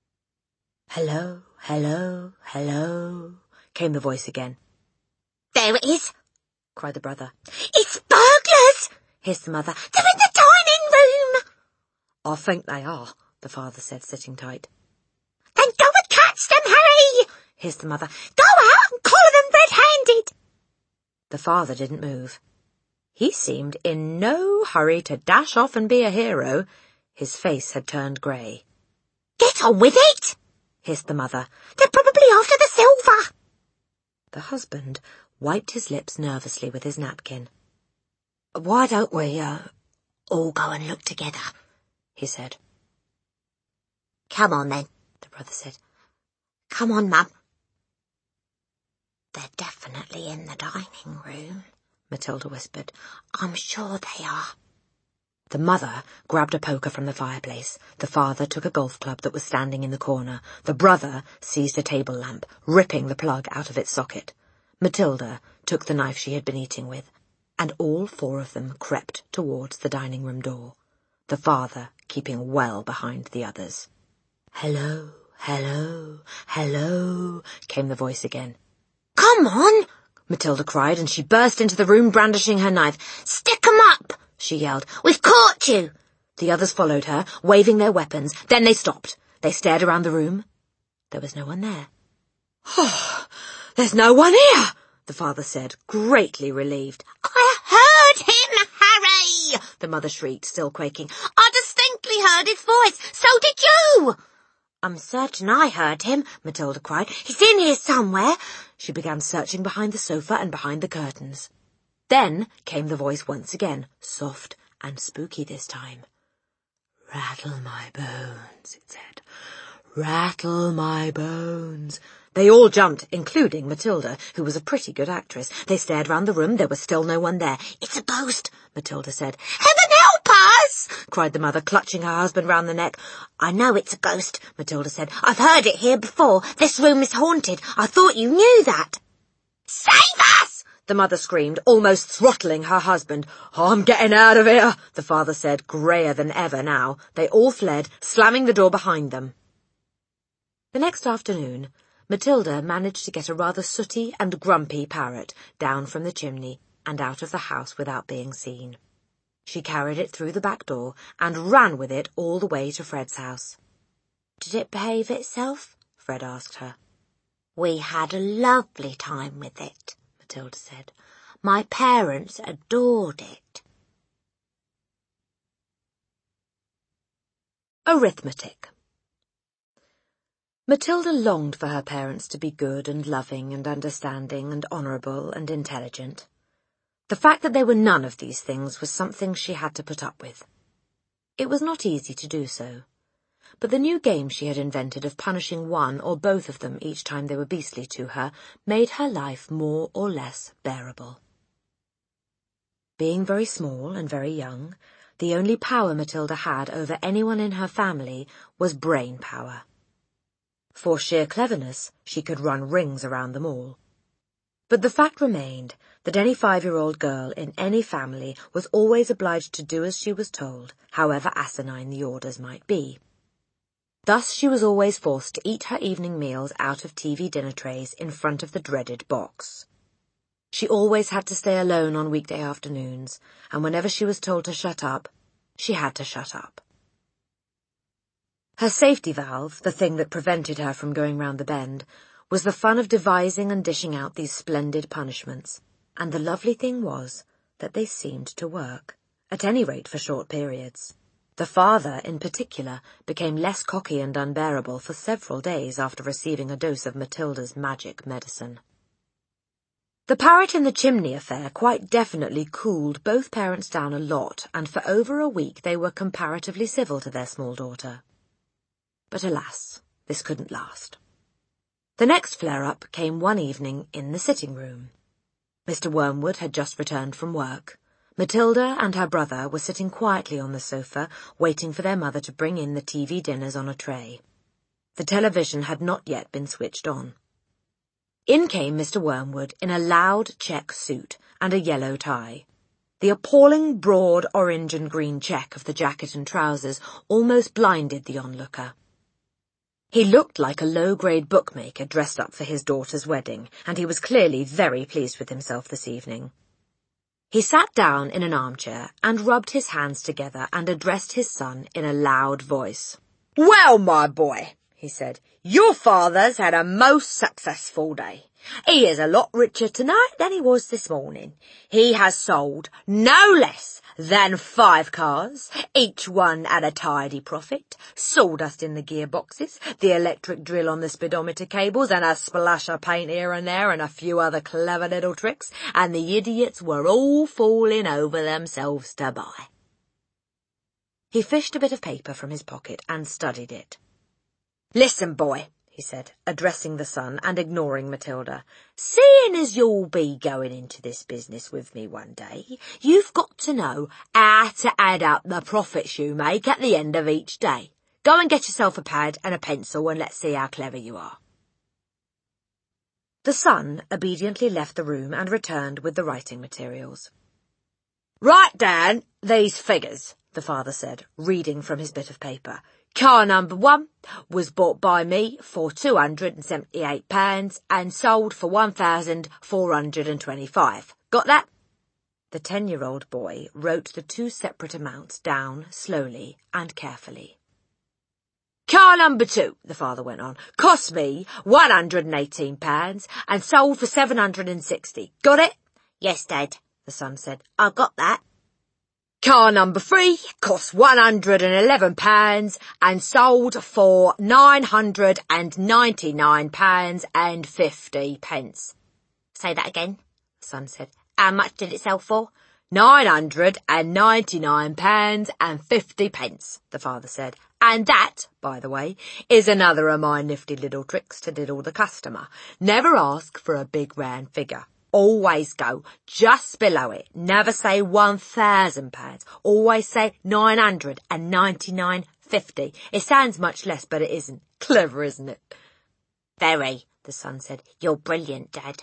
"Hello, hello, hello," came the voice again. "There it is," cried the brother. "It's burglars," hissed the mother. "They're in the dining room." "I think they are," the father said, sitting tight. "Then go and catch them, Harry," hissed the mother. "Go out and collar them red-handed." The father didn't move. He seemed in no hurry to dash off and be a hero. His face had turned grey. "Get on with it," hissed the mother. "They're probably after the silver." The husband wiped his lips nervously with his napkin. "Why don't we, uh, all go and look together?" he said. "Come on, then," the brother said. "Come on, Mum." "They're definitely in the dining room," Matilda whispered. "I'm sure they are." The mother grabbed a poker from the fireplace. The father took a golf club that was standing in the corner. The brother seized a table lamp, ripping the plug out of its socket. Matilda took the knife she had been eating with, and all four of them crept towards the dining room door, the father keeping well behind the others. "Hello, hello, hello," came the voice again. "Come on," Matilda cried, and she burst into the room brandishing her knife. "Stick 'em up," she yelled. "We've caught you." The others followed her, waving their weapons. Then they stopped. They stared around the room. There was no one there. "Oh, there's no one here," the father said, greatly relieved. "I heard him, Harry," the mother shrieked, still quaking. "I distinctly heard his voice. So did you." "I'm certain I heard him," Matilda cried. "He's in here somewhere." She began searching behind the sofa and behind the curtains. Then came the voice once again, soft and spooky this time. "Rattle my bones," it said. "Rattle my bones." They all jumped, including Matilda, who was a pretty good actress. They stared round the room. There was still no one there. "It's a ghost," Matilda said. "Heaven help us!" cried the mother, clutching her husband round the neck. "I know it's a ghost," Matilda said. "I've heard it here before. This room is haunted. I thought you knew that." "Save us!" the mother screamed, almost throttling her husband. "I'm getting out of here," the father said, greyer than ever now. They all fled, slamming the door behind them. The next afternoon, Matilda managed to get a rather sooty and grumpy parrot down from the chimney and out of the house without being seen. She carried it through the back door and ran with it all the way to Fred's house. "Did it behave itself?" Fred asked her. "We had a lovely time with it," Matilda said. "My parents adored it." Arithmetic. Matilda longed for her parents to be good and loving and understanding and honourable and intelligent. The fact that they were none of these things was something she had to put up with. It was not easy to do so, but the new game she had invented of punishing one or both of them each time they were beastly to her made her life more or less bearable. Being very small and very young, the only power Matilda had over anyone in her family was brain power. For sheer cleverness, she could run rings around them all. But the fact remained that any five-year-old girl in any family was always obliged to do as she was told, however asinine the orders might be. Thus she was always forced to eat her evening meals out of T V dinner trays in front of the dreaded box. She always had to stay alone on weekday afternoons, and whenever she was told to shut up, She had to shut up. Her safety valve, the thing that prevented her from going round the bend, was the fun of devising and dishing out these splendid punishments, and the lovely thing was that they seemed to work, at any rate for short periods. The father, in particular, became less cocky and unbearable for several days after receiving a dose of Matilda's magic medicine. The parrot in the chimney affair quite definitely cooled both parents down a lot, and for over a week they were comparatively civil to their small daughter. But alas, this couldn't last. The next flare-up came one evening in the sitting room. Mister Wormwood had just returned from work. Matilda and her brother were sitting quietly on the sofa, waiting for their mother to bring in the T V dinners on a tray. The television had not yet been switched on. In came Mister Wormwood in a loud check suit and a yellow tie. The appalling broad orange and green check of the jacket and trousers almost blinded the onlooker. He looked like a low-grade bookmaker dressed up for his daughter's wedding, and he was clearly very pleased with himself this evening. He sat down in an armchair and rubbed his hands together and addressed his son in a loud voice. "Well, my boy," he said, "your father's had a most successful day. He is a lot richer tonight than he was this morning. He has sold no less than five cars, each one at a tidy profit, sawdust in the gearboxes, the electric drill on the speedometer cables, and a splash of paint here and there, and a few other clever little tricks, and the idiots were all falling over themselves to buy." He fished a bit of paper from his pocket and studied it. "Listen, boy," he said, addressing the son and ignoring Matilda. "Seeing as you'll be going into this business with me one day, you've got to know how to add up the profits you make at the end of each day. Go and get yourself a pad and a pencil and let's see how clever you are." The son obediently left the room and returned with the writing materials. "Write down these figures," the father said, reading from his bit of paper. "Car number one was bought by me for two hundred and seventy-eight pounds and sold for one thousand four hundred and twenty-five. Got that?" The ten-year-old boy wrote the two separate amounts down slowly and carefully. "Car number two," the father went on, "cost me one hundred and eighteen pounds and sold for seven hundred and sixty. Got it?" "Yes, Dad," the son said. "I got that." "Car number three cost one hundred and eleven pounds and sold for nine hundred and ninety-nine pounds and fifty pence. "Say that again," the son said. "How much did it sell for?" Nine hundred and ninety-nine pounds and fifty pence, the father said. "And that, by the way, is another of my nifty little tricks to diddle the customer. Never ask for a big round figure. Always go just below it. Never say one thousand pounds. Always say nine hundred and ninety-nine fifty. It sounds much less, but it isn't. Clever, isn't it?" "Very," the son said. "You're brilliant, Dad."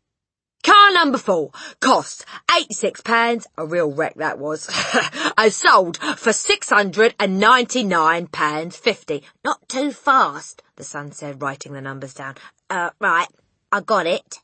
"Car number four cost eighty-six pounds, a real wreck that was, and sold for six hundred and ninety-nine pounds fifty. "Not too fast," the son said, writing the numbers down. Uh, right, I got it.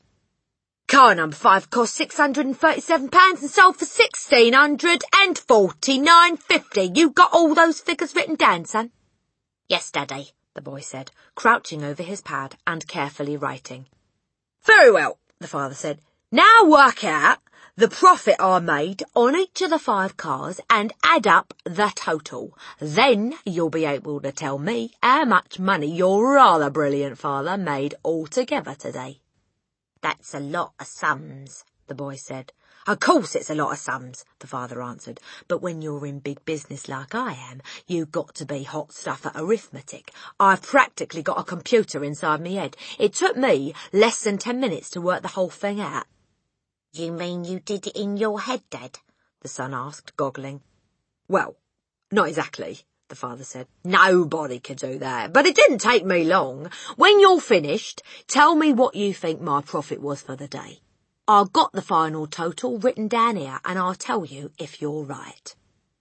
"Car number five cost six hundred and thirty-seven pounds and sold for sixteen hundred and forty-nine fifty. You got all those figures written down, son?" "Yes, Daddy," the boy said, crouching over his pad and carefully writing. "Very well," the father said. "Now work out the profit I made on each of the five cars and add up the total. Then you'll be able to tell me how much money your rather brilliant father made altogether today." "That's a lot of sums," the boy said. "Of course it's a lot of sums," the father answered. "But when you're in big business like I am, you've got to be hot stuff at arithmetic. I've practically got a computer inside me head. It took me less than ten minutes to work the whole thing out." "You mean you did it in your head, Dad?" the son asked, goggling. "Well, not exactly," the father said. "Nobody could do that, but it didn't take me long. When you're finished, tell me what you think my profit was for the day. I've got the final total written down here, and I'll tell you if you're right."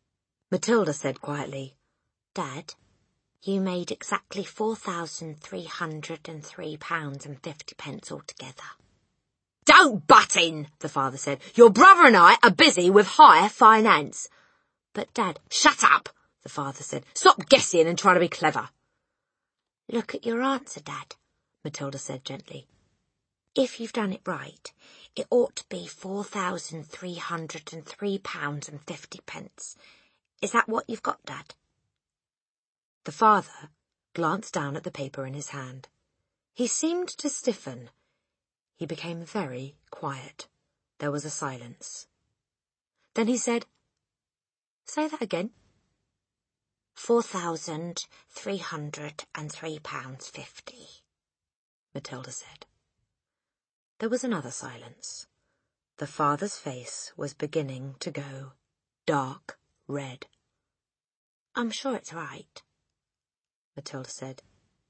Matilda said quietly, "Dad, you made exactly four thousand three hundred and three pounds and fifty pence altogether." "Don't butt in," the father said. "Your brother and I are busy with higher finance." But, Dad... Shut up, the father said. Stop guessing and try to be clever. Look at your answer, Dad, Matilda said gently. If you've done it right, it ought to be four thousand three hundred and three pounds and fifty pence. Is that what you've got, Dad? The father glanced down at the paper in his hand. He seemed to stiffen. He became very quiet. There was a silence. Then he said, "Say that again." Four thousand three hundred and three pounds fifty, Matilda said. There was another silence. The father's face was beginning to go dark red. I'm sure it's right, Matilda said.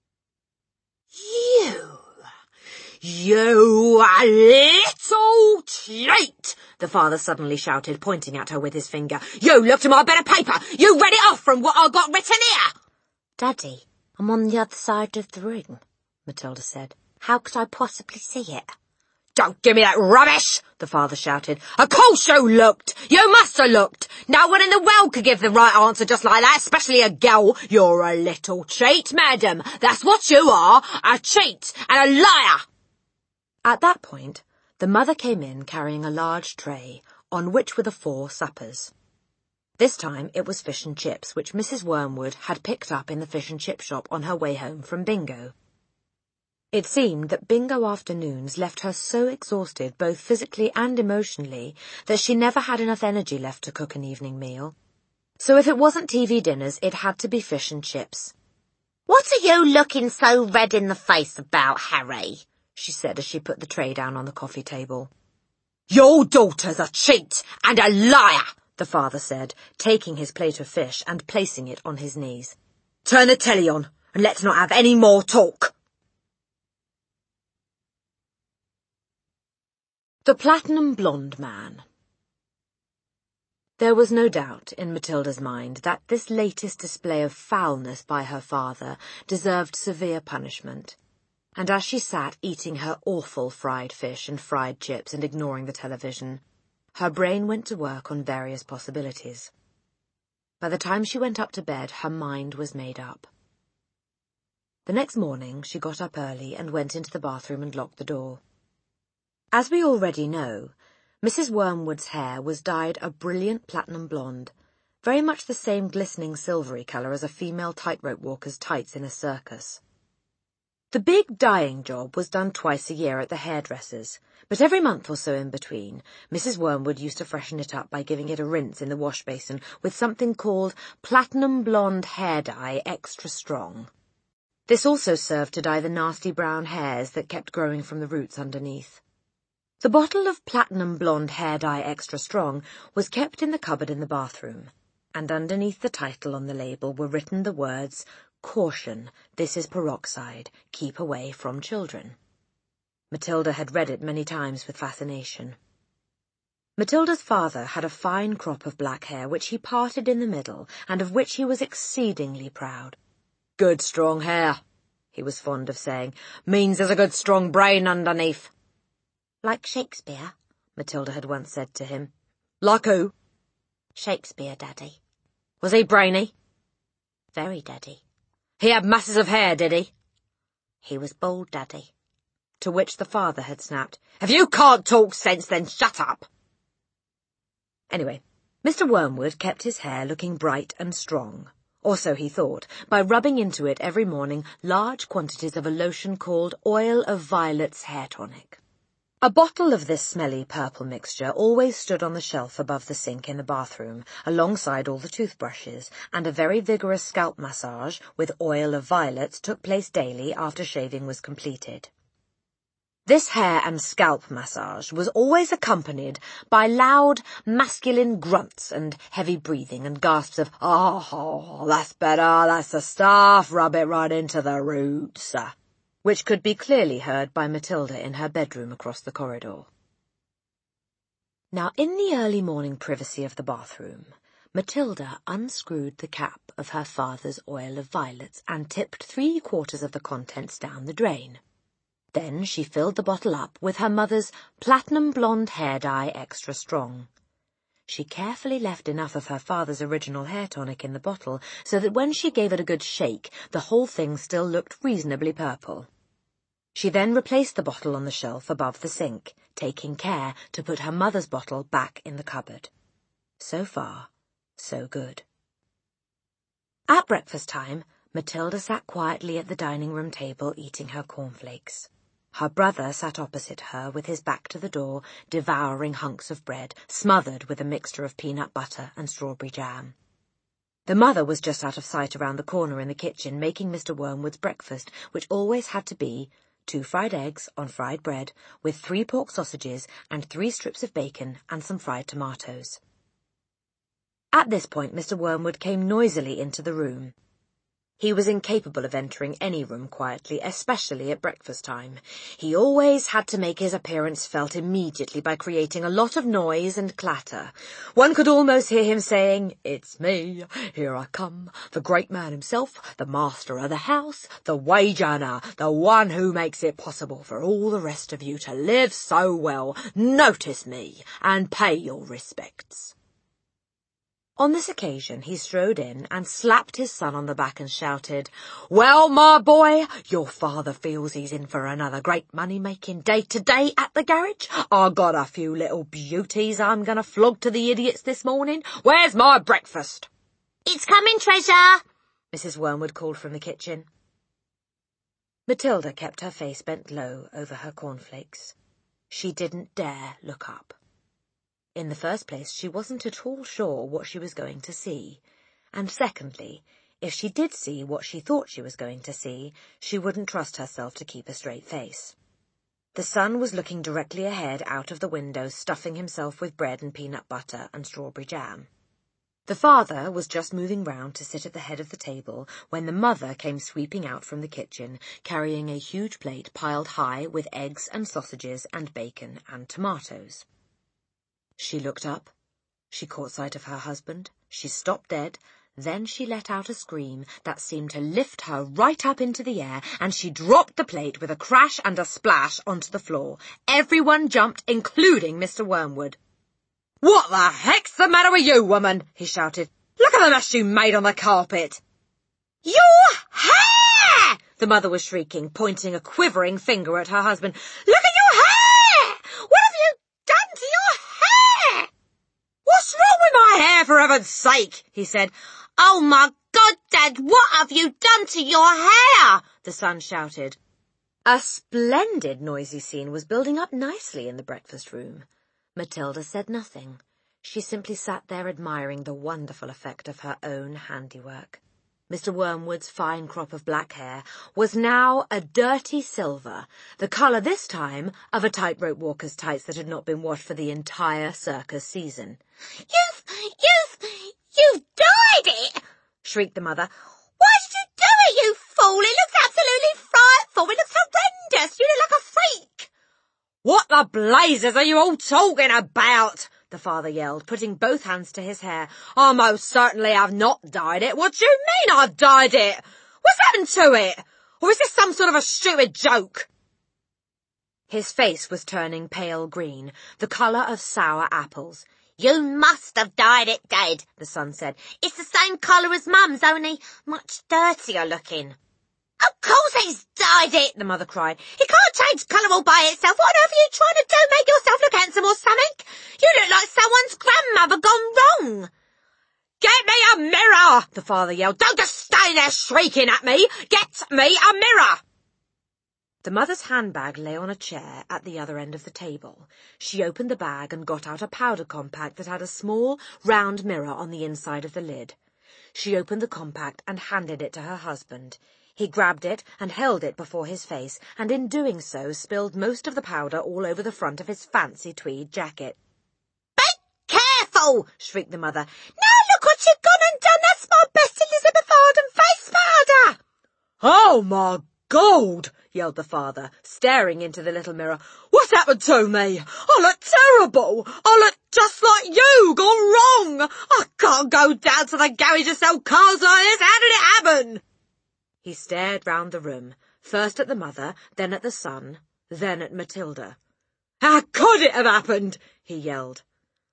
You, you little cheat, the father suddenly shouted, pointing at her with his finger. You looked at my bit of paper. You read it off from what I got written here. Daddy, I'm on the other side of the ring, Matilda said. How could I possibly see it? Don't give me that rubbish, the father shouted. Of course you looked. You must have looked. No one in the world could give the right answer just like that, especially a girl. You're a little cheat, madam. That's what you are, a cheat and a liar. At that point, the mother came in carrying a large tray, on which were the four suppers. This time it was fish and chips, which Missus Wormwood had picked up in the fish and chip shop on her way home from bingo. It seemed that bingo afternoons left her so exhausted, both physically and emotionally, that she never had enough energy left to cook an evening meal. So if it wasn't T V dinners, it had to be fish and chips. "What are you looking so red in the face about, Harry?" she said as she put the tray down on the coffee table. Your daughter's a cheat and a liar, the father said, taking his plate of fish and placing it on his knees. Turn the telly on, and let's not have any more talk. The Platinum Blonde Man. There was no doubt in Matilda's mind that this latest display of foulness by her father deserved severe punishment, and as she sat eating her awful fried fish and fried chips and ignoring the television, her brain went to work on various possibilities. By the time she went up to bed, her mind was made up. The next morning she got up early and went into the bathroom and locked the door. As we already know, Missus Wormwood's hair was dyed a brilliant platinum blonde, very much the same glistening silvery colour as a female tightrope walker's tights in a circus. The big dyeing job was done twice a year at the hairdresser's, but every month or so in between, Missus Wormwood used to freshen it up by giving it a rinse in the wash basin with something called Platinum Blonde Hair Dye Extra Strong. This also served to dye the nasty brown hairs that kept growing from the roots underneath. The bottle of Platinum Blonde Hair Dye Extra Strong was kept in the cupboard in the bathroom, and underneath the title on the label were written the words, "Caution, this is peroxide, keep away from children." Matilda had read it many times with fascination. Matilda's father had a fine crop of black hair which he parted in the middle, and of which he was exceedingly proud. "Good strong hair," he was fond of saying, "means there's a good strong brain underneath." "Like Shakespeare," Matilda had once said to him. "Like who?" "Shakespeare, Daddy." "Was he brainy?" "Very, Daddy." "He had masses of hair, did he?" "He was bald, Daddy." To which the father had snapped, "If you can't talk sense, then shut up." Anyway, Mister Wormwood kept his hair looking bright and strong, or so he thought, by rubbing into it every morning large quantities of a lotion called Oil of Violets Hair Tonic. A bottle of this smelly purple mixture always stood on the shelf above the sink in the bathroom, alongside all the toothbrushes, and a very vigorous scalp massage with Oil of Violets took place daily after shaving was completed. This hair and scalp massage was always accompanied by loud, masculine grunts and heavy breathing and gasps of, "Oh, that's better, that's the stuff, rub it right into the roots," which could be clearly heard by Matilda in her bedroom across the corridor. Now, in the early morning privacy of the bathroom, Matilda unscrewed the cap of her father's Oil of Violets and tipped three quarters of the contents down the drain. Then she filled the bottle up with her mother's Platinum Blonde Hair Dye Extra Strong. She carefully left enough of her father's original hair tonic in the bottle so that when she gave it a good shake, the whole thing still looked reasonably purple. She then replaced the bottle on the shelf above the sink, taking care to put her mother's bottle back in the cupboard. So far, so good. At breakfast time, Matilda sat quietly at the dining room table eating her cornflakes. Her brother sat opposite her with his back to the door, devouring hunks of bread, smothered with a mixture of peanut butter and strawberry jam. The mother was just out of sight around the corner in the kitchen, making Mister Wormwood's breakfast, which always had to be two fried eggs on fried bread, with three pork sausages and three strips of bacon and some fried tomatoes. At this point, Mister Wormwood came noisily into the room. He was incapable of entering any room quietly, especially at breakfast time. He always had to make his appearance felt immediately by creating a lot of noise and clatter. One could almost hear him saying, "It's me, here I come, the great man himself, the master of the house, the wage earner, the one who makes it possible for all the rest of you to live so well. Notice me and pay your respects." On this occasion, he strode in and slapped his son on the back and shouted, "Well, my boy, your father feels he's in for another great money-making day today at the garage. I got a few little beauties I'm going to flog to the idiots this morning. Where's my breakfast?" "It's coming, Treasure," Missus Wormwood called from the kitchen. Matilda kept her face bent low over her cornflakes. She didn't dare look up. In the first place, she wasn't at all sure what she was going to see, and secondly, if she did see what she thought she was going to see, she wouldn't trust herself to keep a straight face. The sun was looking directly ahead out of the window, stuffing himself with bread and peanut butter and strawberry jam. The father was just moving round to sit at the head of the table when the mother came sweeping out from the kitchen, carrying a huge plate piled high with eggs and sausages and bacon and tomatoes. She looked up, she caught sight of her husband, she stopped dead, then she let out a scream that seemed to lift her right up into the air, and she dropped the plate with a crash and a splash onto the floor. Everyone jumped, including Mister Wormwood. "What the heck's the matter with you, woman?" he shouted. "Look at the mess you made on the carpet." "Your hair!" the mother was shrieking, pointing a quivering finger at her husband. "Look at your hair! What have you done to your hair?" "What's wrong with my hair, for heaven's sake?" he said. "Oh, my God, Dad, what have you done to your hair?" the son shouted. A splendid noisy scene was building up nicely in the breakfast room. Matilda said nothing. She simply sat there admiring the wonderful effect of her own handiwork. Mister Wormwood's fine crop of black hair was now a dirty silver, the colour this time of a tightrope walker's tights that had not been washed for the entire circus season. You've, you've, you've dyed it!" shrieked the mother. "Why did you do it, you fool? It looks absolutely frightful. It looks horrendous. You look like a freak." "What the blazes are you all talking about?" the father yelled, putting both hands to his hair. "I most certainly have not dyed it. What do you mean I've dyed it? What's happened to it? Or is this some sort of a stupid joke?" His face was turning pale green, the colour of sour apples. "You must have dyed it, Dad," the son said. "It's the same colour as Mum's, only much dirtier looking." "Of course he's dyed it," the mother cried. "He can't change colour all by itself. What on earth are you trying to do? Make yourself look handsome or something? You look like someone's grandmother gone wrong." "Get me a mirror!" the father yelled. "Don't just stay there shrieking at me. Get me a mirror!" The mother's handbag lay on a chair at the other end of the table. She opened the bag and got out a powder compact that had a small, round mirror on the inside of the lid. She opened the compact and handed it to her husband. He grabbed it and held it before his face, and in doing so spilled most of the powder all over the front of his fancy tweed jacket. "Be careful!" shrieked the mother. "Now look what you've gone and done! That's my best Elizabeth Arden face powder!" "Oh, my God!" yelled the father, staring into the little mirror. "What's happened to me? I look terrible! I look just like you, gone wrong! I can't go down to the garage to sell cars like this! How did it happen?" He stared round the room, first at the mother, then at the son, then at Matilda. "How could it have happened?" he yelled.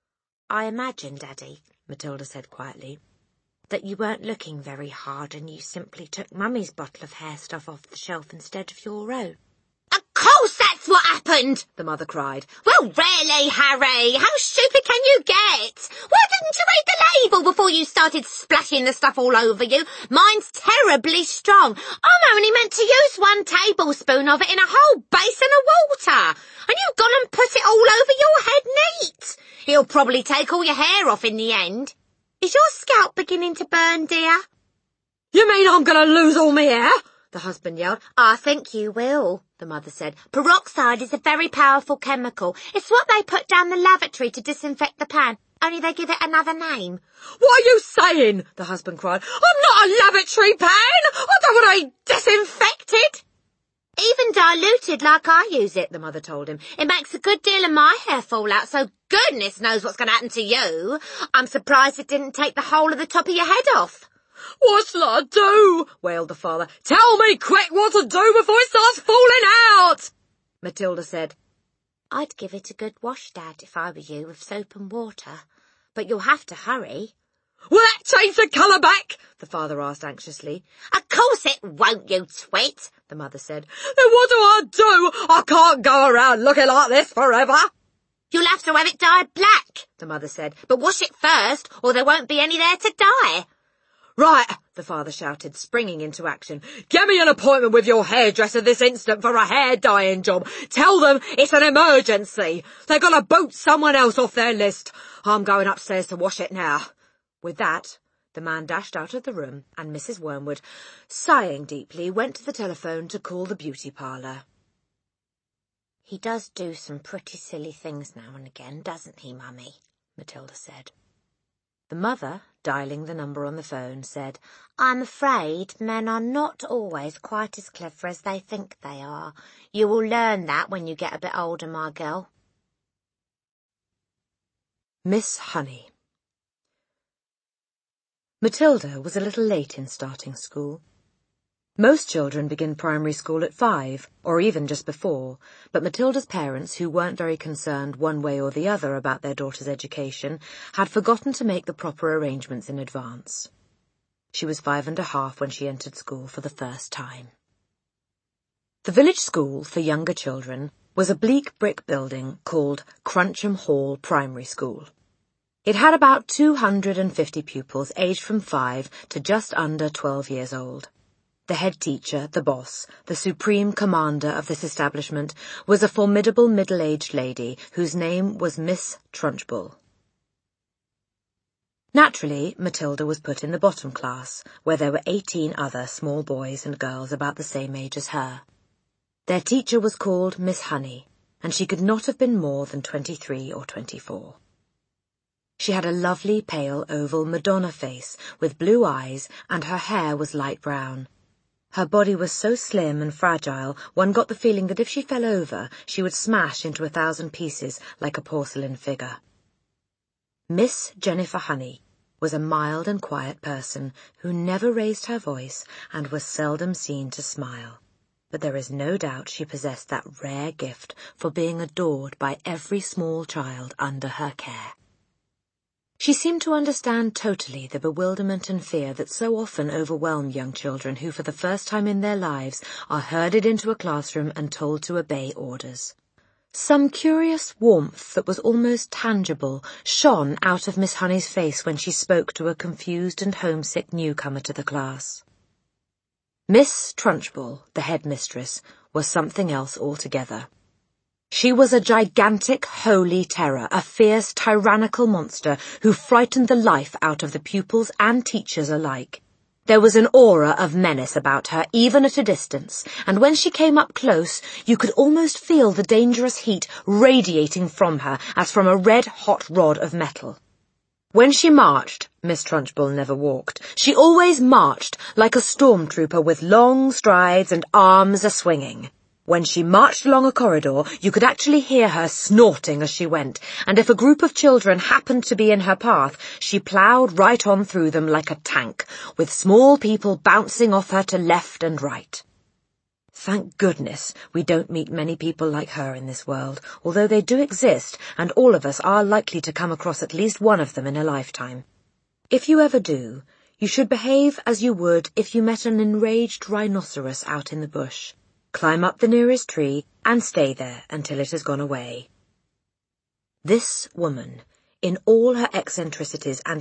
I imagine, Daddy, Matilda said quietly, that you weren't looking very hard and you simply took Mummy's bottle of hair stuff off the shelf instead of your own. Of course that's what happened, the mother cried. Well, really, Harry, how stupid can you get? Why didn't you read the label before you started splashing the stuff all over you? Mine's terribly strong. I'm only meant to use one tablespoon of it in a whole basin of water. And you've gone and put it all over your head neat. It'll probably take all your hair off in the end. Is your scalp beginning to burn, dear? You mean I'm going to lose all my hair? The husband yelled. I think you will, the mother said. Peroxide is a very powerful chemical. It's what they put down the lavatory to disinfect the pan, only they give it another name. What are you saying? The husband cried. I'm not a lavatory pan! I don't want to be disinfected! Even diluted like I use it, the mother told him. It makes a good deal of my hair fall out, so goodness knows what's going to happen to you. I'm surprised it didn't take the whole of the top of your head off. What shall I do? Wailed the father. Tell me quick what to do before it starts falling out! Matilda said. I'd give it a good wash, Dad, if I were you, with soap and water. But you'll have to hurry. Will that change the colour back? The father asked anxiously. Of course it won't, you twit, the mother said. Then what do I do? I can't go around looking like this forever. You'll have to have it dyed black, the mother said. But wash it first, or there won't be any there to dye. Right, the father shouted, springing into action. Get me an appointment with your hairdresser this instant for a hair dyeing job. Tell them it's an emergency. They're going to boot someone else off their list. I'm going upstairs to wash it now. With that, the man dashed out of the room, and Missus Wormwood, sighing deeply, went to the telephone to call the beauty parlour. He does do some pretty silly things now and again, doesn't he, Mummy? Matilda said. The mother, dialing the number on the phone, said, I'm afraid men are not always quite as clever as they think they are. You will learn that when you get a bit older, my girl. Miss Honey. Matilda was a little late in starting school. Most children begin primary school at five, or even just before, but Matilda's parents, who weren't very concerned one way or the other about their daughter's education, had forgotten to make the proper arrangements in advance. She was five and a half when she entered school for the first time. The village school for younger children was a bleak brick building called Cruncham Hall Primary School. It had about two hundred and fifty pupils aged from five to just under twelve years old. The head teacher, the boss, the supreme commander of this establishment, was a formidable middle-aged lady whose name was Miss Trunchbull. Naturally, Matilda was put in the bottom class, where there were eighteen other small boys and girls about the same age as her. Their teacher was called Miss Honey, and she could not have been more than twenty-three or twenty-four. She had a lovely, pale, oval Madonna face with blue eyes, and her hair was light brown. Her body was so slim and fragile, one got the feeling that if she fell over, she would smash into a thousand pieces like a porcelain figure. Miss Jennifer Honey was a mild and quiet person who never raised her voice and was seldom seen to smile. But there is no doubt she possessed that rare gift for being adored by every small child under her care. She seemed to understand totally the bewilderment and fear that so often overwhelm young children who for the first time in their lives are herded into a classroom and told to obey orders. Some curious warmth that was almost tangible shone out of Miss Honey's face when she spoke to a confused and homesick newcomer to the class. Miss Trunchbull, the headmistress, was something else altogether. She was a gigantic holy terror, a fierce, tyrannical monster who frightened the life out of the pupils and teachers alike. There was an aura of menace about her, even at a distance, and when she came up close, you could almost feel the dangerous heat radiating from her as from a red-hot rod of metal. When she marched, Miss Trunchbull never walked. She always marched like a stormtrooper with long strides and arms a-swinging. When she marched along a corridor, you could actually hear her snorting as she went, and if a group of children happened to be in her path, she ploughed right on through them like a tank, with small people bouncing off her to left and right. Thank goodness we don't meet many people like her in this world, although they do exist, and all of us are likely to come across at least one of them in a lifetime. If you ever do, you should behave as you would if you met an enraged rhinoceros out in the bush. Climb up the nearest tree and stay there until it has gone away. This woman, in all her eccentricities and